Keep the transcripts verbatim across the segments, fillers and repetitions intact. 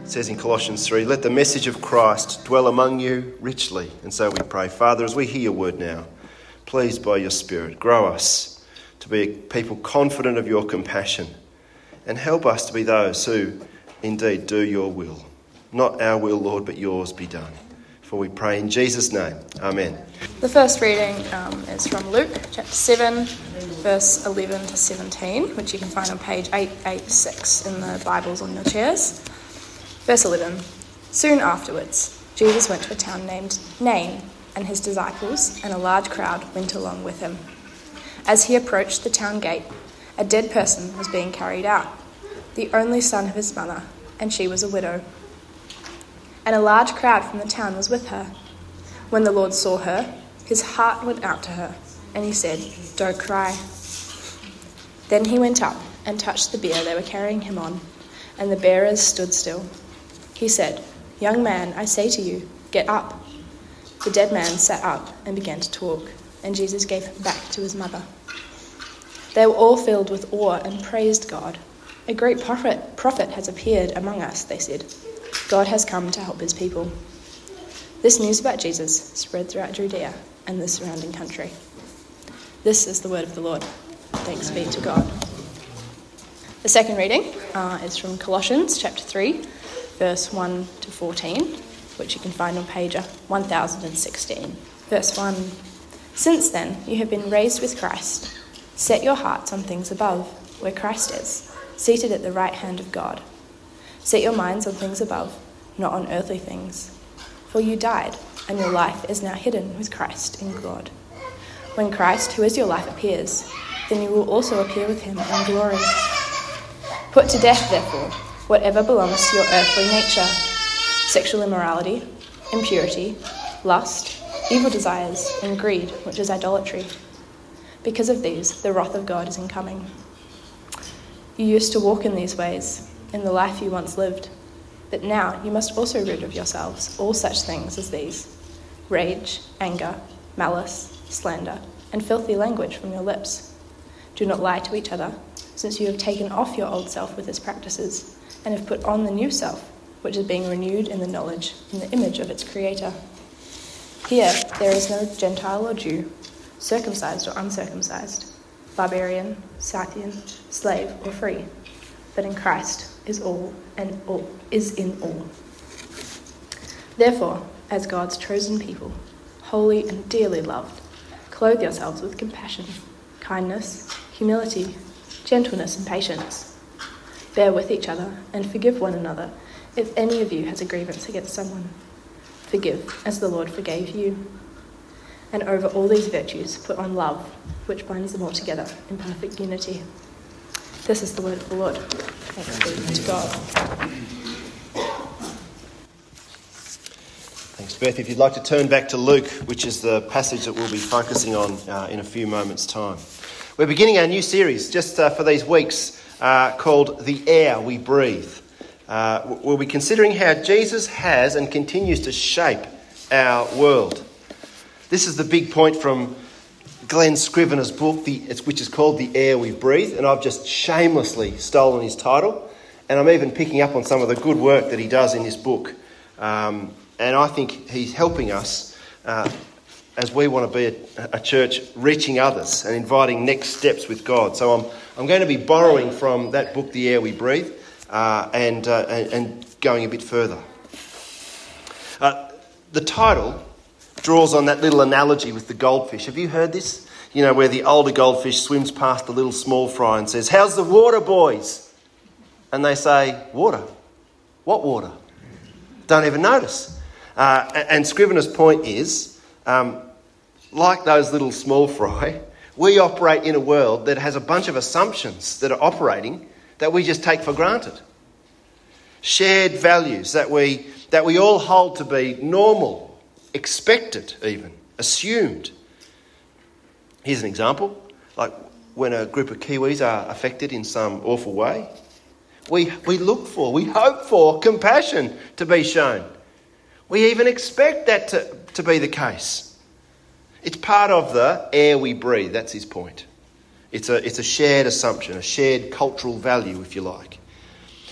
It says in Colossians three, let the message of Christ dwell among you richly. And so we pray, Father, as we hear your word now, please by your Spirit, grow us to be a people confident of your compassion and help us to be those who indeed do your will. Not our will, Lord, but yours be done. For we pray in Jesus' name. Amen. The first reading um, is from Luke chapter seven, verse eleven to seventeen, which you can find on page eight eighty-six in the Bibles on your chairs. Verse eleven. Soon afterwards, Jesus went to a town named Nain, and his disciples and a large crowd went along with him. As he approached the town gate, a dead person was being carried out, the only son of his mother, and she was a widow. And a large crowd from the town was with her. When the Lord saw her, his heart went out to her, and he said, "Don't cry." Then he went up and touched the bier they were carrying him on, and the bearers stood still. He said, "Young man, I say to you, get up." The dead man sat up and began to talk, and Jesus gave him back to his mother. They were all filled with awe and praised God. "A great prophet, prophet has appeared among us," they said. "God has come to help his people." This news about Jesus spread throughout Judea and the surrounding country. This is the word of the Lord. Thanks be to God. The second reading uh, is from Colossians chapter three, verse one to fourteen, which you can find on page one thousand sixteen. Verse one. Since then you have been raised with Christ. Set your hearts on things above, where Christ is, seated at the right hand of God. Set your minds on things above, not on earthly things. For you died, and your life is now hidden with Christ in God. When Christ, who is your life, appears, then you will also appear with him in glory. Put to death, therefore, whatever belongs to your earthly nature: sexual immorality, impurity, lust, evil desires, and greed, which is idolatry. Because of these, the wrath of God is incoming. You used to walk in these ways, in the life you once lived. But now you must also rid of yourselves all such things as these: rage, anger, malice, slander, and filthy language from your lips. Do not lie to each other, since you have taken off your old self with its practices, and have put on the new self, which is being renewed in the knowledge, in the image of its Creator. Here there is no Gentile or Jew, circumcised or uncircumcised, barbarian, Scythian, slave or free, but in Christ is all and all is in all. Therefore, as God's chosen people, holy and dearly loved, clothe yourselves with compassion, kindness, humility, gentleness, and patience. Bear with each other and forgive one another if any of you has a grievance against someone. Forgive as the Lord forgave you. And over all these virtues put on love, which binds them all together in perfect unity. This is the word of the Lord. Thanks be to God. Thanks, Beth. If you'd like to turn back to Luke, which is the passage that we'll be focusing on uh, in a few moments' time. We're beginning our new series just uh, for these weeks uh, called The Air We Breathe. Uh, we'll be considering how Jesus has and continues to shape our world. This is the big point from Glenn Scrivener's book, the, which is called The Air We Breathe, and I've just shamelessly stolen his title, and I'm even picking up on some of the good work that he does in his book. Um, and I think he's helping us uh, as we want to be a, a church reaching others and inviting next steps with God. So I'm I'm going to be borrowing from that book, The Air We Breathe, uh, and, uh, and and going a bit further. Uh, the title draws on that little analogy with the goldfish. Have you heard this? You know, where the older goldfish swims past the little small fry and says, "How's the water, boys?" And they say, "Water? What water?" Don't even notice. Uh, and Scrivener's point is, um, like those little small fry, we operate in a world that has a bunch of assumptions that are operating that we just take for granted. Shared values that we that we all hold to be normal, expected even, assumed. Here's an example. Like when a group of Kiwis are affected in some awful way, we, we look for, we hope for compassion to be shown. We even expect that to, to be the case. It's part of the air we breathe, that's his point. It's a, it's a shared assumption, a shared cultural value, if you like.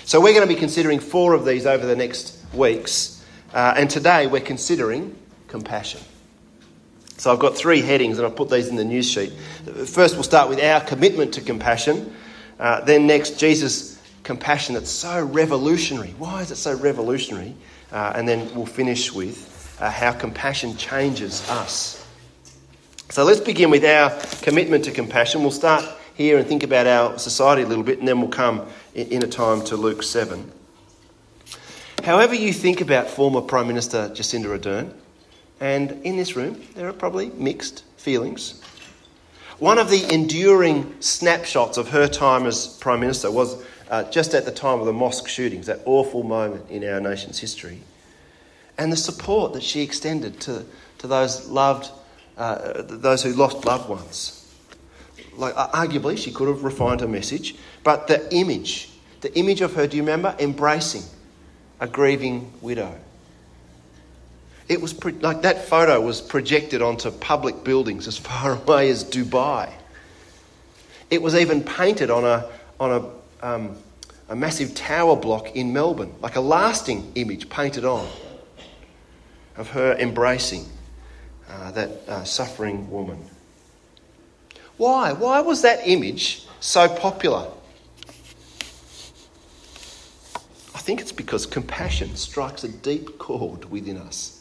So we're going to be considering four of these over the next weeks. Uh, and today we're considering compassion. So I've got three headings and I've put these in the news sheet. First we'll start with our commitment to compassion. Uh, then next, Jesus' compassion that's so revolutionary. Why is it so revolutionary? Uh, and then we'll finish with uh, how compassion changes us. So let's begin with our commitment to compassion. We'll start here and think about our society a little bit, and then we'll come in, in a time to Luke seven. However you think about former Prime Minister Jacinda Ardern, and in this room there are probably mixed feelings. One of the enduring snapshots of her time as Prime Minister was uh, just at the time of the mosque shootings, that awful moment in our nation's history, and the support that she extended to, to those loved, uh, those who lost loved ones. Like, arguably, she could have refined her message, but the image, the image of her, do you remember, embracing a grieving widow? It was pro- like that photo was projected onto public buildings as far away as Dubai. It was even painted on a on a um, a massive tower block in Melbourne, like a lasting image painted on of her embracing uh, that uh, suffering woman. Why? Why was that image so popular? I think it's because compassion strikes a deep chord within us.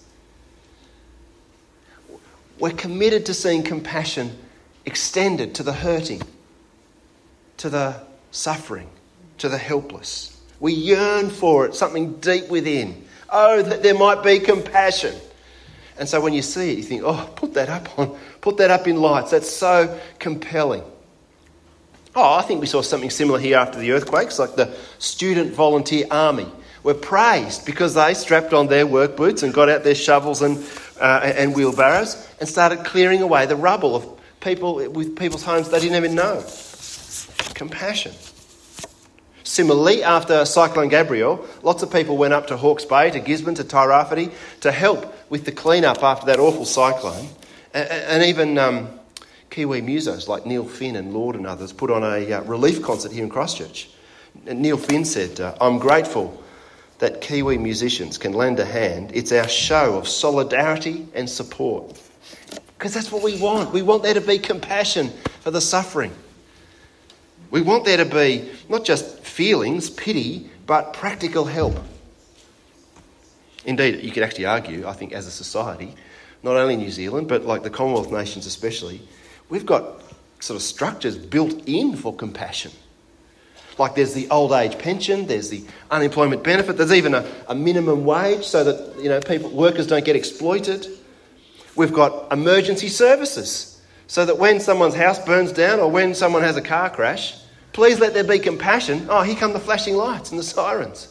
We're committed to seeing compassion extended to the hurting, to the suffering, to the helpless. We yearn for it, something deep within. Oh, that there might be compassion. And so when you see it, you think, oh, put that up on, put that up in lights. That's so compelling. Oh, I think we saw something similar here after the earthquakes, like the student volunteer army were praised because they strapped on their work boots and got out their shovels and uh, and wheelbarrows and started clearing away the rubble of people with people's homes they didn't even know. Compassion. Similarly, after Cyclone Gabrielle, lots of people went up to Hawke's Bay, to Gisborne, to Tairāwhiti to help with the clean-up after that awful cyclone. And, and even um, Kiwi musos like Neil Finn and Lord and others put on a uh, relief concert here in Christchurch. And Neil Finn said, uh, I'm grateful that Kiwi musicians can lend a hand. It's our show of solidarity and support. Because that's what we want. We want there to be compassion for the suffering. We want there to be not just feelings, pity, but practical help. Indeed, you could actually argue, I think, as a society, not only New Zealand, but like the Commonwealth nations especially, we've got sort of structures built in for compassion. Like there's the old age pension, there's the unemployment benefit, there's even a, a minimum wage so that, you know, people, workers don't get exploited. We've got emergency services so that when someone's house burns down or when someone has a car crash, please let there be compassion. Oh, here come the flashing lights and the sirens.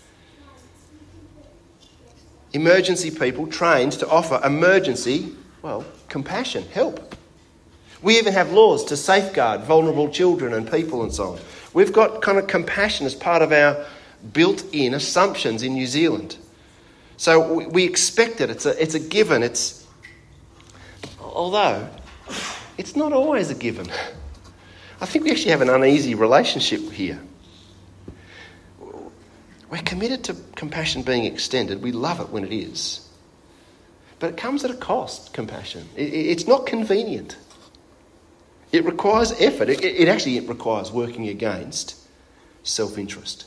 Emergency people trained to offer emergency, well, compassion, help. We even have laws to safeguard vulnerable children and people and so on. We've got kind of compassion as part of our built-in assumptions in New Zealand. So we, we expect it. It's a, it's a given. It's, although it's not always a given. I think we actually have an uneasy relationship here. We're committed to compassion being extended. We love it when it is. But it comes at a cost, compassion. It, it's not convenient. It requires effort. It, it actually it requires working against self-interest.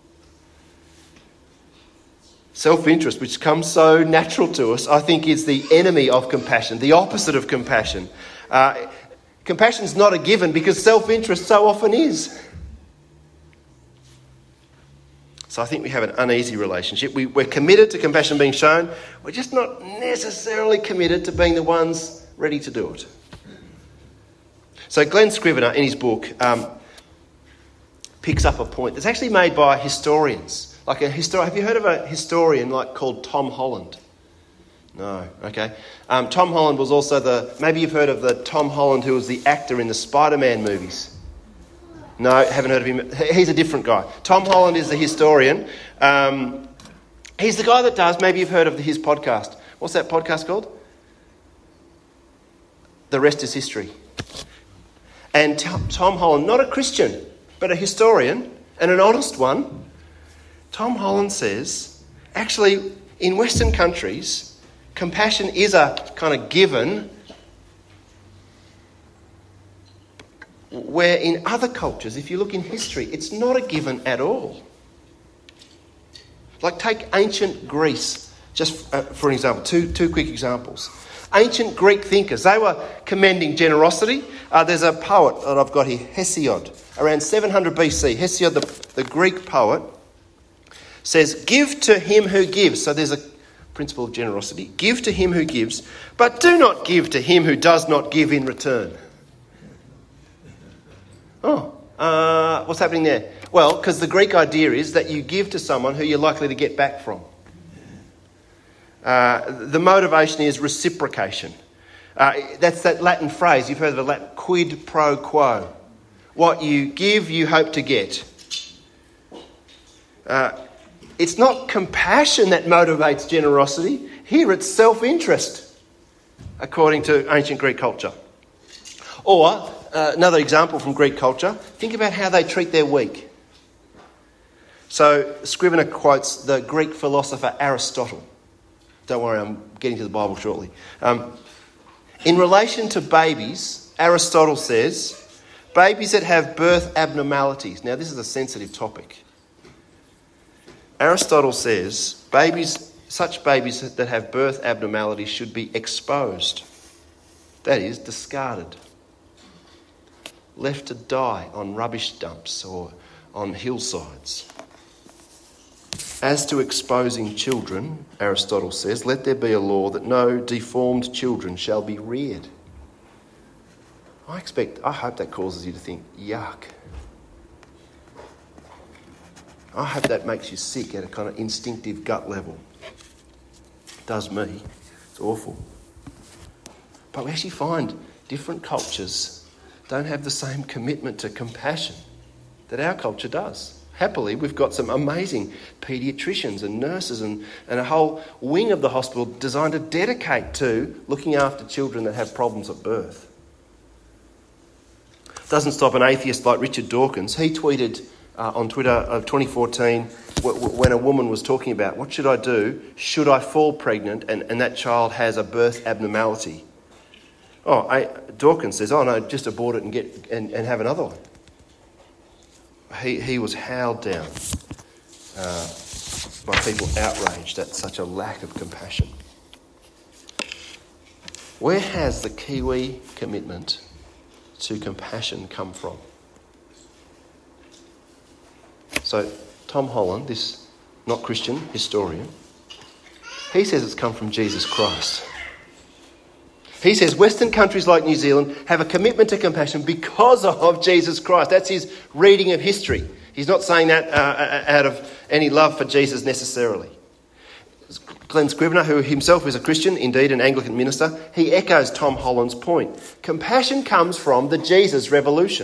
Self-interest, which comes so natural to us, I think is the enemy of compassion, the opposite of compassion. Uh, compassion is not a given because self-interest so often is. So I think we have an uneasy relationship. We, we're committed to compassion being shown. We're just not necessarily committed to being the ones ready to do it. So Glenn Scrivener, in his book, um, picks up a point that's actually made by historians. Like a histor- Have you heard of a historian like called Tom Holland? No, okay. Um, Tom Holland was also the... Maybe you've heard of the Tom Holland who was the actor in the Spider-Man movies. No, haven't heard of him. He's a different guy. Tom Holland is the historian. Um, he's the guy that does... Maybe you've heard of his podcast. What's that podcast called? The Rest is History. And Tom Holland, not a Christian, but a historian and an honest one, Tom Holland says, actually, in Western countries, compassion is a kind of given, where in other cultures, if you look in history, it's not a given at all. Like take ancient Greece, just uh, for an example, two, two quick examples. Ancient Greek thinkers, they were commending generosity. Uh, there's a poet that I've got here, Hesiod, around seven hundred B C. Hesiod, the, the Greek poet, says, give to him who gives. So there's a principle of generosity. Give to him who gives, but do not give to him who does not give in return. Oh, uh, what's happening there? Well, because the Greek idea is that you give to someone who you're likely to get back from. Uh, the motivation is reciprocation. Uh, that's that Latin phrase, you've heard of it, Latin, quid pro quo. What you give, you hope to get. Uh, it's not compassion that motivates generosity. Here it's self-interest, according to ancient Greek culture. Or, uh, another example from Greek culture, think about how they treat their weak. So, Scrivener quotes the Greek philosopher Aristotle. Don't worry, I'm getting to the Bible shortly. Um, in relation to babies, Aristotle says, babies that have birth abnormalities. Now, this is a sensitive topic. Aristotle says, babies, such babies that have birth abnormalities should be exposed. That is, discarded. Left to die on rubbish dumps or on hillsides. As to exposing children, Aristotle says, let there be a law that no deformed children shall be reared. I expect, I hope that causes you to think, yuck. I hope that makes you sick at a kind of instinctive gut level. It does me. It's awful. But we actually find different cultures don't have the same commitment to compassion that our culture does. Happily, we've got some amazing paediatricians and nurses and, and a whole wing of the hospital designed to dedicate to looking after children that have problems at birth. Doesn't stop an atheist like Richard Dawkins. He tweeted uh, on Twitter of twenty fourteen w- w- when a woman was talking about, what should I do? Should I fall pregnant and, and that child has a birth abnormality? Oh, I, Dawkins says, oh no, just abort it and get and, and have another one. He he was howled down uh, by people outraged at such a lack of compassion. Where has the Kiwi commitment to compassion come from? So Tom Holland, this not Christian historian, he says it's come from Jesus Christ. He says Western countries like New Zealand have a commitment to compassion because of Jesus Christ. That's his reading of history. He's not saying that uh, out of any love for Jesus necessarily. Glen Scrivener, who himself is a Christian, indeed an Anglican minister, he echoes Tom Holland's point. Compassion comes from the Jesus revolution.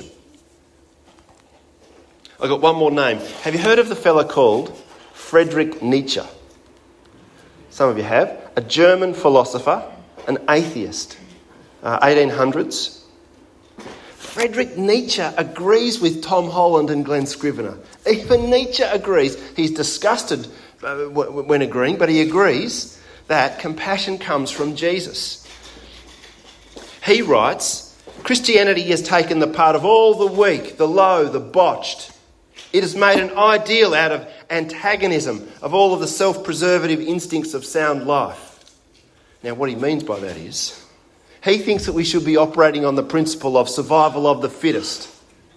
I've got one more name. Have you heard of the fella called Friedrich Nietzsche? Some of you have. A German philosopher, an atheist, uh, eighteen hundreds. Friedrich Nietzsche agrees with Tom Holland and Glen Scrivener. Even Nietzsche agrees. He's disgusted uh, when agreeing, but he agrees that compassion comes from Jesus. He writes, Christianity has taken the part of all the weak, the low, the botched. It has made an ideal out of antagonism of all of the self-preservative instincts of sound life. Now, what he means by that is, he thinks that we should be operating on the principle of survival of the fittest.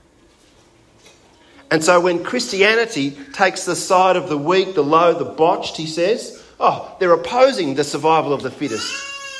And so when Christianity takes the side of the weak, the low, the botched, he says, oh, they're opposing the survival of the fittest.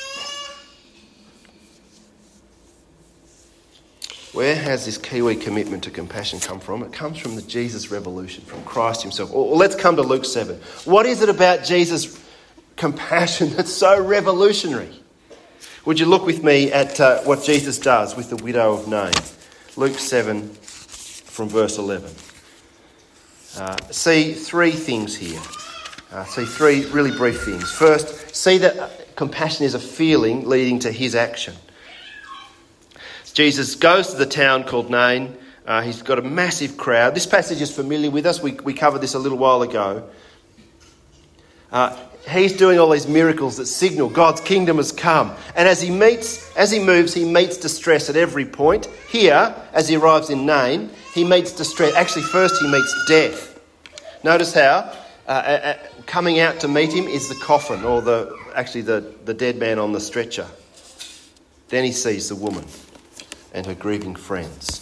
Where has this Kiwi commitment to compassion come from? It comes from the Jesus revolution, from Christ himself. Or let's come to Luke seven. What is it about Jesus' compassion that's so revolutionary? Would you look with me at uh, what Jesus does with the widow of Nain? Luke seven from verse eleven. Uh, see three things here. Uh, see three really brief things. First, see that compassion is a feeling leading to his action. Jesus goes to the town called Nain. Uh, he's got a massive crowd. This passage is familiar with us. We, we covered this a little while ago. Uh, he's doing all these miracles that signal God's kingdom has come. And as he meets, as he moves, he meets distress at every point. Here, as he arrives in Nain, he meets distress. Actually, first he meets death. Notice how uh, uh, coming out to meet him is the coffin, or the actually the, the dead man on the stretcher. Then he sees the woman and her grieving friends.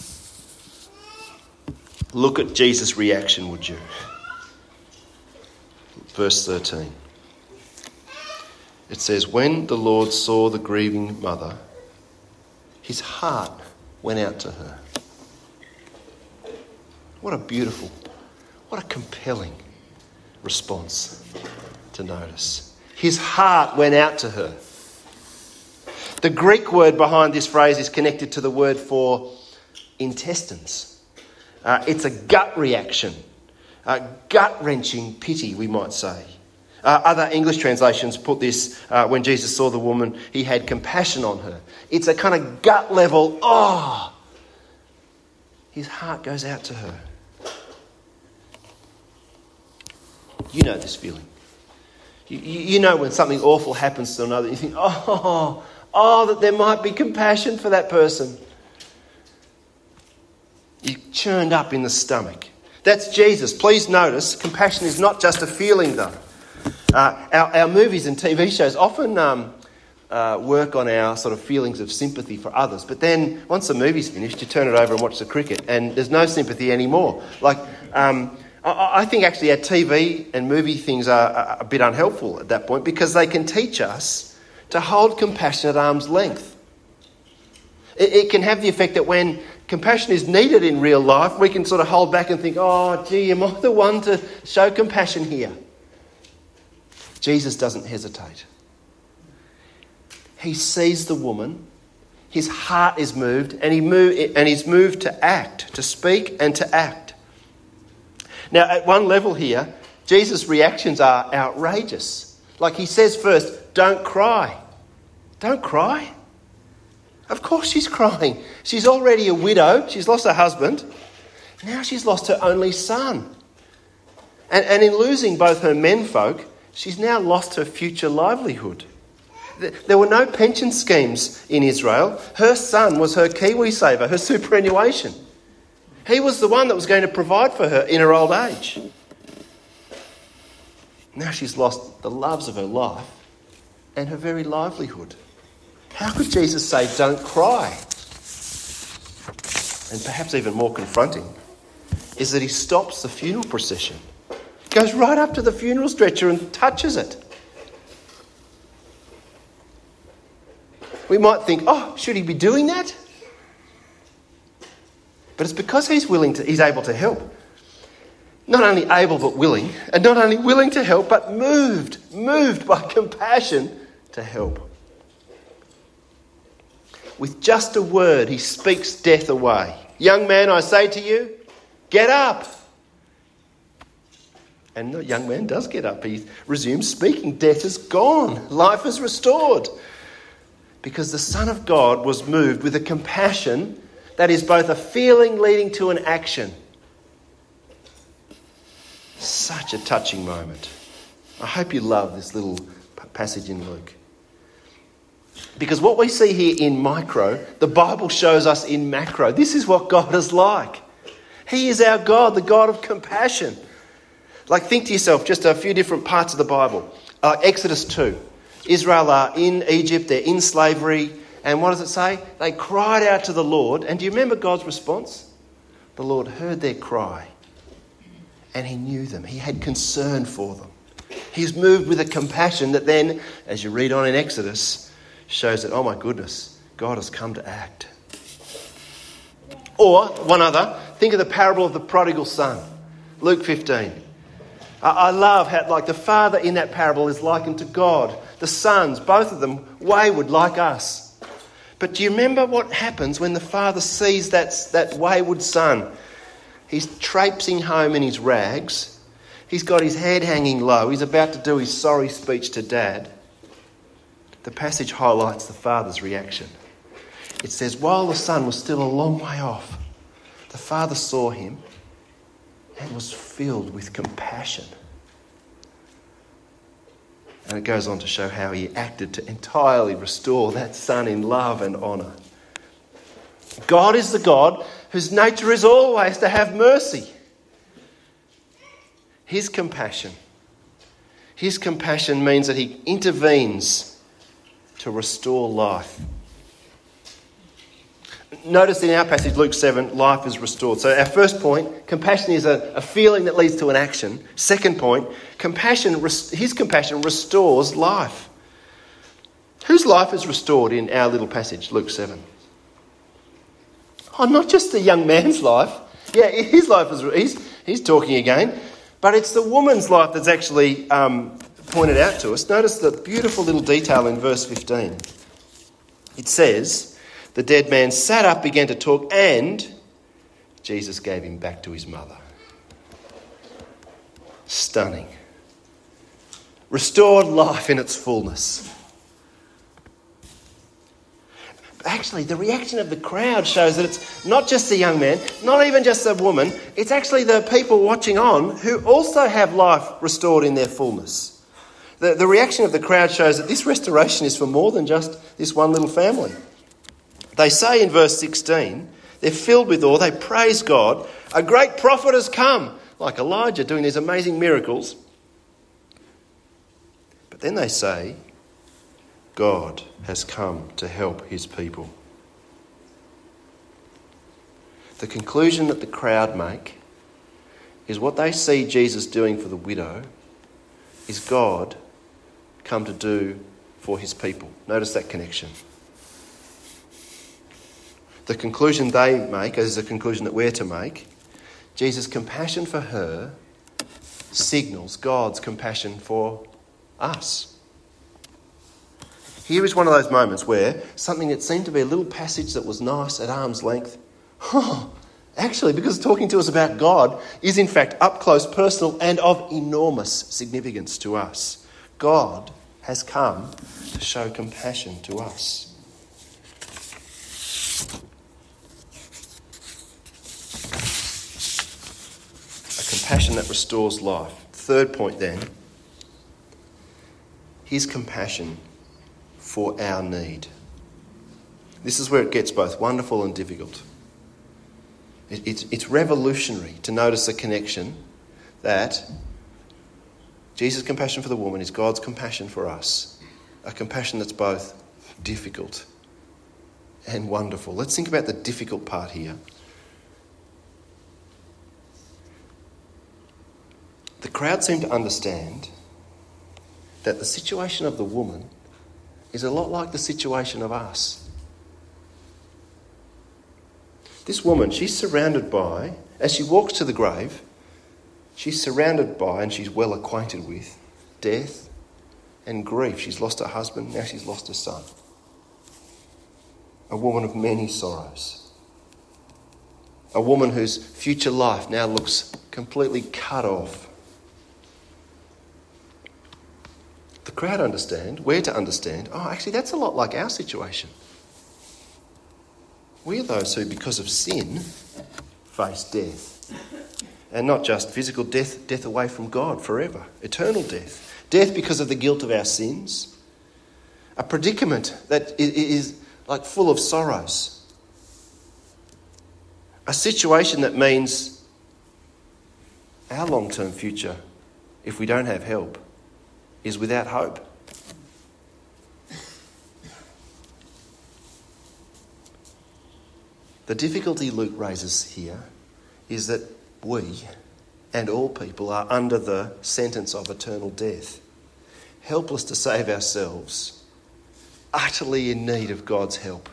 Look at Jesus' reaction, would you? Verse thirteen. It says, when the Lord saw the grieving mother, his heart went out to her. What a beautiful, what a compelling response to notice. His heart went out to her. The Greek word behind this phrase is connected to the word for intestines. Uh, it's a gut reaction, uh, gut-wrenching pity, we might say. Uh, other English translations put this, uh, when Jesus saw the woman, he had compassion on her. It's a kind of gut level, oh, his heart goes out to her. You know this feeling. You, you know when something awful happens to another, you think, oh, oh, that there might be compassion for that person. You're churned up in the stomach. That's Jesus. Please notice, compassion is not just a feeling, though. Uh, our, our movies and T V shows often um, uh, work on our sort of feelings of sympathy for others. But then once the movie's finished, you turn it over and watch the cricket, and there's no sympathy anymore. Like, um, I, I think actually our T V and movie things are, are a bit unhelpful at that point, because they can teach us to hold compassion at arm's length. It, it can have the effect that when compassion is needed in real life, we can sort of hold back and think, oh, gee, am I the one to show compassion here? Jesus doesn't hesitate. He sees the woman, his heart is moved, and he move, and he's moved to act, to speak and to act. Now, at one level here, Jesus' reactions are outrageous. Like he says first, don't cry. Don't cry. Of course she's crying. She's already a widow. She's lost her husband. Now she's lost her only son. And, and in losing both her menfolk, she's now lost her future livelihood. There were no pension schemes in Israel. Her son was her KiwiSaver, her superannuation. He was the one that was going to provide for her in her old age. Now she's lost the loves of her life and her very livelihood. How could Jesus say, don't cry? And perhaps even more confronting is that he stops the funeral procession. Goes right up to the funeral stretcher and touches it. We might think, oh, should he be doing that? But it's because he's willing to, he's able to help. Not only able but willing, and not only willing to help, but moved, moved by compassion to help. With just a word, he speaks death away. Young man, I say to you, get up. And the young man does get up. He resumes speaking. Death is gone. Life is restored. Because the Son of God was moved with a compassion that is both a feeling leading to an action. Such a touching moment. I hope you love this little passage in Luke. Because what we see here in micro, the Bible shows us in macro. This is what God is like. He is our God, the God of compassion. Like, think to yourself, just a few different parts of the Bible. Uh, Exodus two. Israel are in Egypt, they're in slavery. And what does it say? They cried out to the Lord. And do you remember God's response? The Lord heard their cry. And he knew them. He had concern for them. He's moved with a compassion that then, as you read on in Exodus, shows that, oh my goodness, God has come to act. Or, one other, think of the parable of the prodigal son. Luke fifteen. I love how, like, the father in that parable is likened to God. The sons, both of them, wayward like us. But do you remember what happens when the father sees that, that wayward son? He's traipsing home in his rags. He's got his head hanging low. He's about to do his sorry speech to dad. The passage highlights the father's reaction. It says, while the son was still a long way off, the The Father saw him and was filled with compassion. And it goes on to show how he acted to entirely restore that son in love and honour. God is the God whose nature is always to have mercy. His compassion. His compassion means that he intervenes to restore life. Notice in our passage, Luke seven, life is restored. So our first point, compassion is a, a feeling that leads to an action. Second point, compassion. His compassion restores life. Whose life is restored in our little passage, Luke seven? Oh, not just the young man's life. Yeah, his life is, he's, he's talking again. But it's the woman's life that's actually um, pointed out to us. Notice the beautiful little detail in verse fifteen. It says, the dead man sat up, began to talk, and Jesus gave him back to his mother. Stunning. Restored life in its fullness. Actually, the reaction of the crowd shows that it's not just the young man, not even just the woman, it's actually the people watching on who also have life restored in their fullness. The, the reaction of the crowd shows that this restoration is for more than just this one little family. They say in verse sixteen, they're filled with awe, they praise God. A great prophet has come, like Elijah doing these amazing miracles. But then they say, God has come to help his people. The conclusion that the crowd make is what they see Jesus doing for the widow is God come to do for his people. Notice that connection. The conclusion they make is the conclusion that we're to make. Jesus' compassion for her signals God's compassion for us. Here is one of those moments where something that seemed to be a little passage that was nice at arm's length, oh, actually, because talking to us about God is in fact up close, personal, and of enormous significance to us. God has come to show compassion to us. A compassion that restores life. Third point then, his compassion for our need. This is where it gets both wonderful and difficult. It, it's, it's revolutionary to notice the connection that Jesus' compassion for the woman is God's compassion for us. A compassion that's both difficult and wonderful. Let's think about the difficult part here. The crowd seem to understand that the situation of the woman is a lot like the situation of us. This woman, she's surrounded by, as she walks to the grave, she's surrounded by and she's well acquainted with death and grief. She's lost her husband, now she's lost her son. A woman of many sorrows. A woman whose future life now looks completely cut off. The crowd understand, we're to understand, oh, actually that's a lot like our situation. We're those who, because of sin, face death. And not just physical death, death away from God forever, eternal death. Death because of the guilt of our sins. A predicament that is like full of sorrows. A situation that means our long-term future, if we don't have help, is without hope. The difficulty Luke raises here is that we and all people are under the sentence of eternal death, helpless to save ourselves, utterly in need of God's help.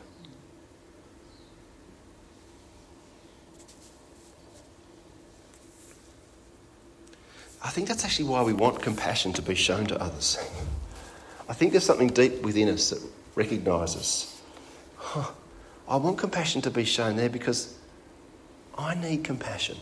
I think that's actually why we want compassion to be shown to others. I think there's something deep within us that recognises, huh, I want compassion to be shown there because I need compassion.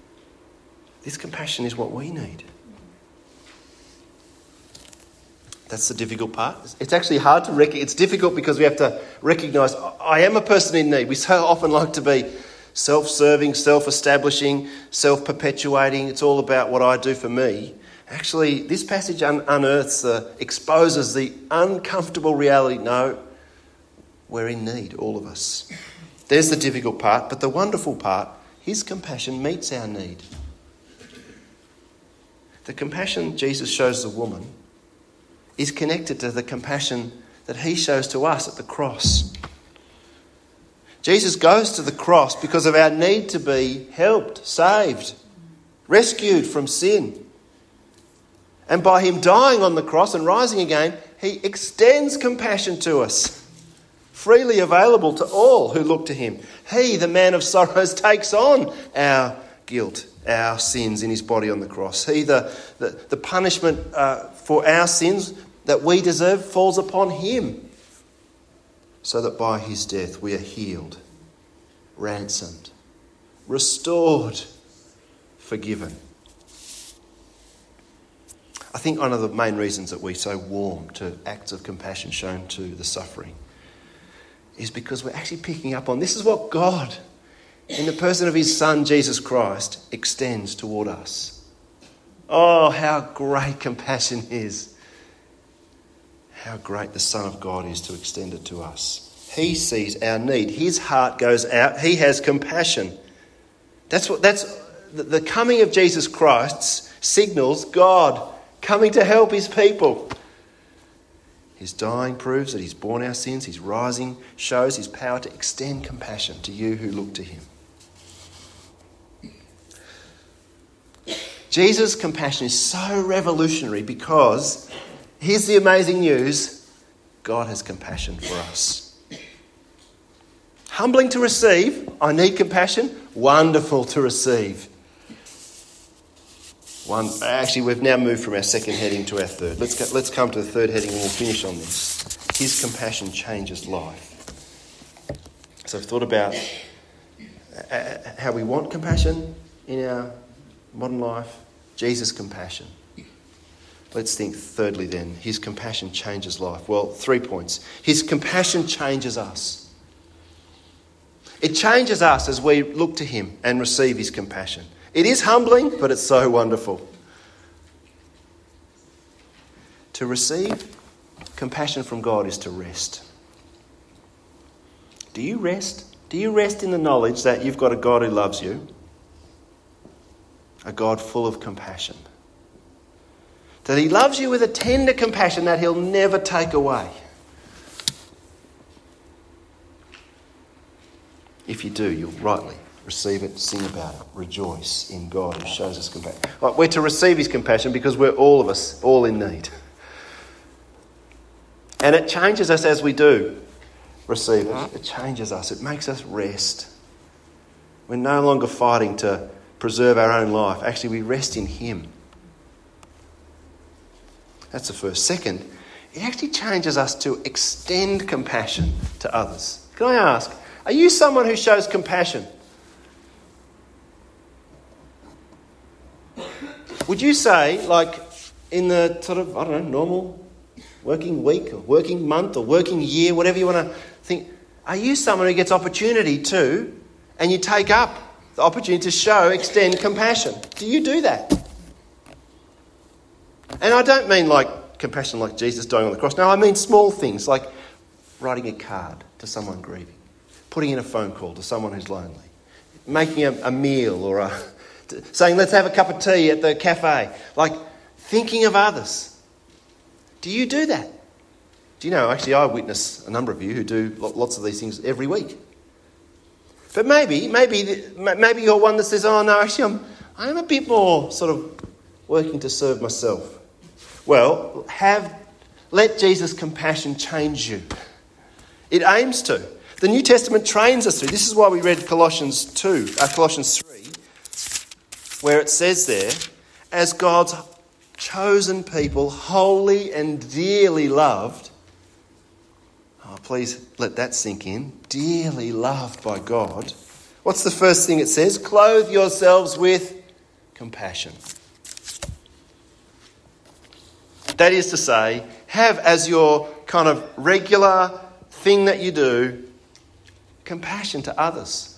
This compassion is what we need. That's the difficult part. It's actually hard to rec- It's difficult because we have to recognise I am a person in need. We so often like to be self-serving, self-establishing, self-perpetuating. It's all about what I do for me. Actually, this passage un- unearths, uh, exposes the uncomfortable reality. No, we're in need, all of us. There's the difficult part, but the wonderful part, his compassion meets our need. The compassion Jesus shows the woman is connected to the compassion that he shows to us at the cross. Jesus goes to the cross because of our need to be helped, saved, rescued from sin. And by him dying on the cross and rising again, he extends compassion to us, freely available to all who look to him. He, the man of sorrows, takes on our guilt, our sins in his body on the cross. He, the, the, the punishment uh, for our sins that we deserve falls upon him, so that by his death we are healed, ransomed, restored, forgiven. I think one of the main reasons that we so warm to acts of compassion shown to the suffering is because we're actually picking up on this is what God, in the person of his Son, Jesus Christ, extends toward us. Oh, how great compassion is. How great the Son of God is to extend it to us. He sees our need. His heart goes out. He has compassion. That's what. That's the, the coming of Jesus Christ signals God coming to help his people. His dying proves that he's borne our sins. His rising shows his power to extend compassion to you who look to him. Jesus' compassion is so revolutionary because here's the amazing news. God has compassion for us. Humbling to receive. I need compassion. Wonderful to receive. One, actually, we've now moved from our second heading to our third. Let's go, let's come to the third heading and we'll finish on this. His compassion changes life. So I've thought about how we want compassion in our modern life. Jesus' compassion. Let's think thirdly then, his compassion changes life. Well, three points. His compassion changes us. It changes us as we look to him and receive his compassion. It is humbling, but it's so wonderful. To receive compassion from God is to rest. Do you rest? Do you rest in the knowledge that you've got a God who loves you? A God full of compassion. That he loves you with a tender compassion that he'll never take away. If you do, you'll rightly receive it, sing about it, rejoice in God who shows us compassion. Like we're to receive his compassion because we're all of us, all in need. And it changes us as we do receive it. It changes us. It makes us rest. We're no longer fighting to preserve our own life. Actually, we rest in him. That's the first. Second, it actually changes us to extend compassion to others. Can I ask, are you someone who shows compassion? Would you say, like, in the sort of, I don't know, normal working week or working month or working year, whatever you want to think, are you someone who gets opportunity to, and you take up the opportunity to show, extend compassion? Do you do that? And I don't mean like compassion like Jesus dying on the cross. No, I mean small things like writing a card to someone grieving, putting in a phone call to someone who's lonely, making a, a meal or a, saying let's have a cup of tea at the cafe. Like thinking of others. Do you do that? Do you know, actually I witness a number of you who do lots of these things every week. But maybe, maybe, maybe you're one that says, oh no, actually I'm, I'm a bit more sort of working to serve myself. Well, have let Jesus' compassion change you. It aims to. The New Testament trains us to. This is why we read Colossians two, uh, Colossians three, where it says there, as God's chosen people, holy and dearly loved. Oh, please let that sink in. Dearly loved by God. What's the first thing it says? Clothe yourselves with compassion. That is to say, have as your kind of regular thing that you do, compassion to others.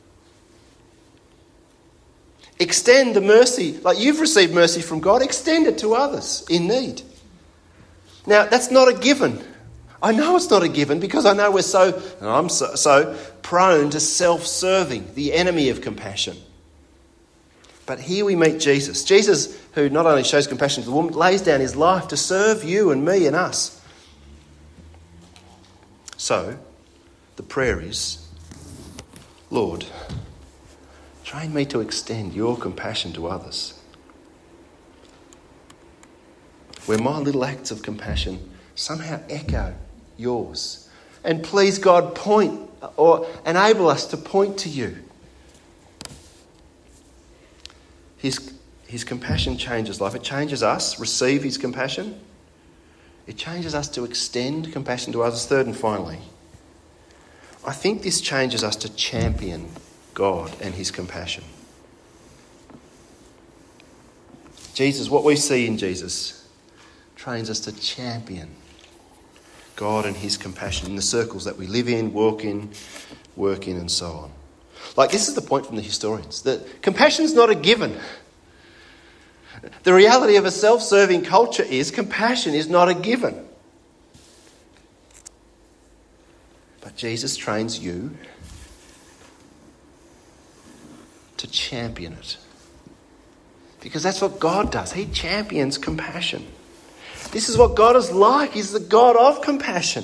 Extend the mercy, like you've received mercy from God, extend it to others in need. Now, that's not a given. I know it's not a given because I know we're so, and I'm so, so prone to self-serving, the enemy of compassion. But here we meet Jesus. Jesus, who not only shows compassion to the woman, lays down his life to serve you and me and us. So, the prayer is, Lord, train me to extend your compassion to others. Where my little acts of compassion somehow echo yours. And please, God, point or enable us to point to you. His, his compassion changes life. It changes us. Receive his compassion. It changes us to extend compassion to others. Third and finally, I think this changes us to champion God and his compassion. Jesus, what we see in Jesus trains us to champion God and his compassion in the circles that we live in, walk in, work in, and so on. Like, this is the point from the historians, that compassion is not a given. The reality of a self-serving culture is compassion is not a given. But Jesus trains you to champion it. Because that's what God does. He champions compassion. This is what God is like. He's the God of compassion.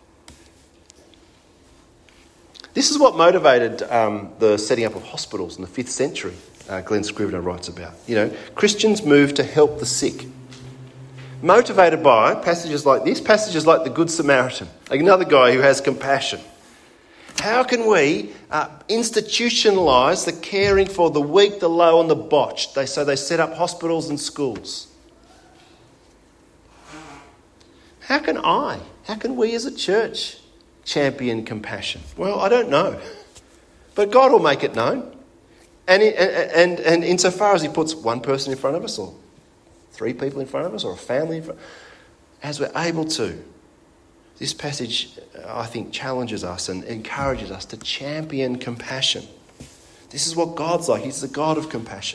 This is what motivated um, the setting up of hospitals in the fifth century, uh, Glenn Scrivener writes about. You know, Christians moved to help the sick. Motivated by passages like this, passages like the Good Samaritan, like another guy who has compassion. How can we uh, institutionalise the caring for the weak, the low and the botched? They, so they set up hospitals and schools. How can I, how can we as a church champion compassion? Well, I don't know. But God will make it known. And, it, and, and, and insofar as he puts one person in front of us or three people in front of us or a family in front, as we're able to, this passage, I think, challenges us and encourages us to champion compassion. This is what God's like. He's the God of compassion.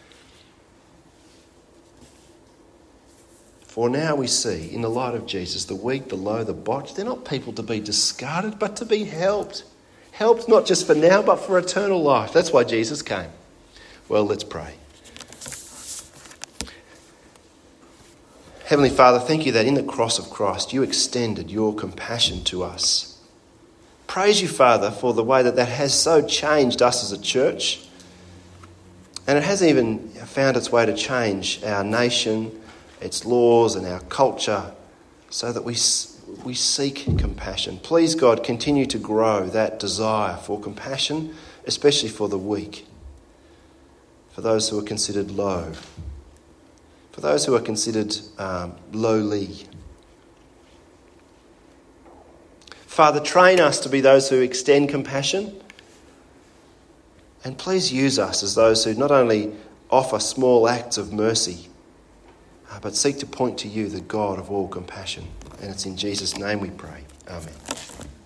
For now we see, in the light of Jesus, the weak, the low, the botched, they're not people to be discarded, but to be helped. Helped not just for now, but for eternal life. That's why Jesus came. Well, let's pray. Heavenly Father, thank you that in the cross of Christ, you extended your compassion to us. Praise you, Father, for the way that that has so changed us as a church. And it has even found its way to change our nation, its laws and our culture, so that we we seek compassion. Please, God, continue to grow that desire for compassion, especially for the weak, for those who are considered low, for those who are considered um, lowly. Father, train us to be those who extend compassion, and please use us as those who not only offer small acts of mercy, but seek to point to you, the God of all compassion. And it's in Jesus' name we pray. Amen.